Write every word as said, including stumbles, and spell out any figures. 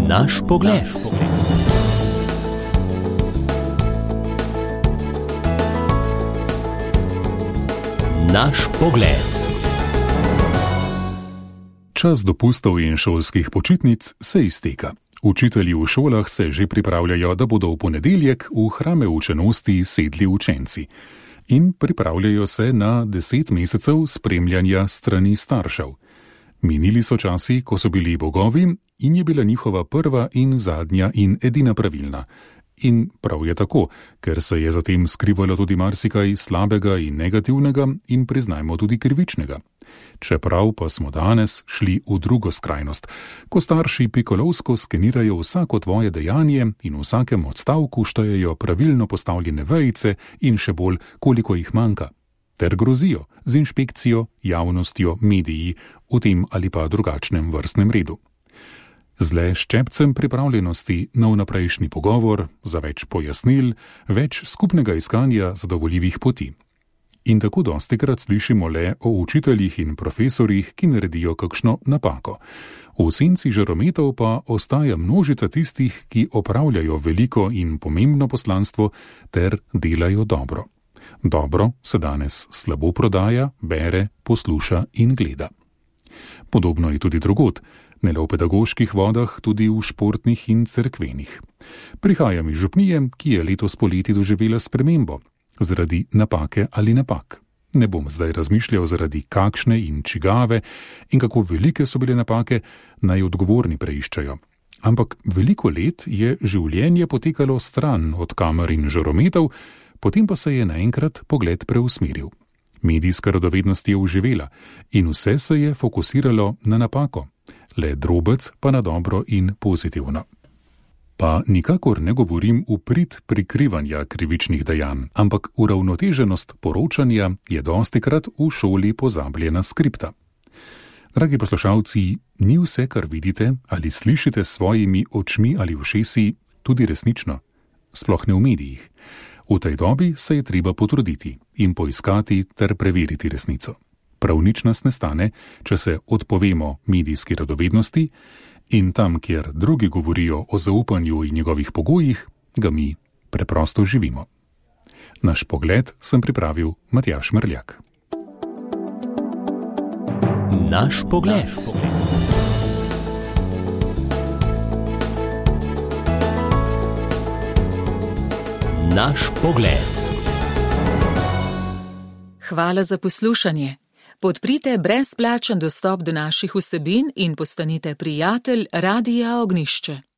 Naš pogled. Naš pogled. Čas dopustov in šolskih počitnic se izteka. Učitelji v šolah se že pripravljajo, da bodo v ponedeljek v hrame učenosti sedli učenci. In pripravljajo se na deset mesecev spremljanja strani staršev. Minili so časi, ko so bili bogovi in je bila njihova prva in zadnja in edina pravilna. In prav je tako, ker se je zatem skrivalo tudi marsikaj slabega in negativnega in priznajmo tudi krivičnega. Čeprav pa smo danes šli v drugo skrajnost, ko starši pikolovsko skenirajo vsako tvoje dejanje in v vsakem odstavku štejejo pravilno postavljene vejice in še bolj, koliko jih manjka, ter grozijo z inšpekcijo, javnostjo, mediji v tem ali pa drugačnem vrstnem redu. Z le ščepcem pripravljenosti na vnaprejšnji pogovor, za več pojasnil, več skupnega iskanja zadovoljivih poti. In tako dostikrat slišimo le o učiteljih in profesorjih, ki naredijo kakšno napako. V senci žarometov pa ostaja množica tistih, ki opravljajo veliko in pomembno poslanstvo ter delajo dobro. Dobro se danes slabo prodaja, bere, posluša in gleda. Podobno je tudi drugod, ne le v pedagoških vodah, tudi v športnih in cerkvenih. Prihajam iz župnije, ki je letos poleti doživela spremembo. Zaradi napake ali napak. Ne bom zdaj razmišljal zaradi kakšne in čigave in kako velike so bile napake, naj odgovorni preiščajo. Ampak veliko let je življenje potekalo stran od kamer in žarometov, potem pa se je naenkrat pogled preusmeril. Medijska radovednost je uživela in vse se je fokusiralo na napako, le drobec pa na dobro in pozitivno. Pa nikakor ne govorim v prid prikrivanja krivičnih dejanj, ampak uravnoteženost poročanja je dostikrat v šoli pozabljena skripta. Dragi poslušalci, ni vse, kar vidite ali slišite s svojimi očmi ali ušesi, tudi resnično, sploh ne v medijih. V tej dobi se je treba potruditi in poiskati ter preveriti resnico. Prav nič nas ne stane, če se odpovemo medijski radovednosti, in tam, kjer drugi govorijo o zaupanju in njegovih pogojih, ga mi preprosto živimo. Naš pogled sem pripravil Matjaž Mrljak. Naš pogled. Naš pogled. Hvala za poslušanje. Podprite brezplačen dostop do naših vsebin in postanite prijatelj Radia Ognjišče.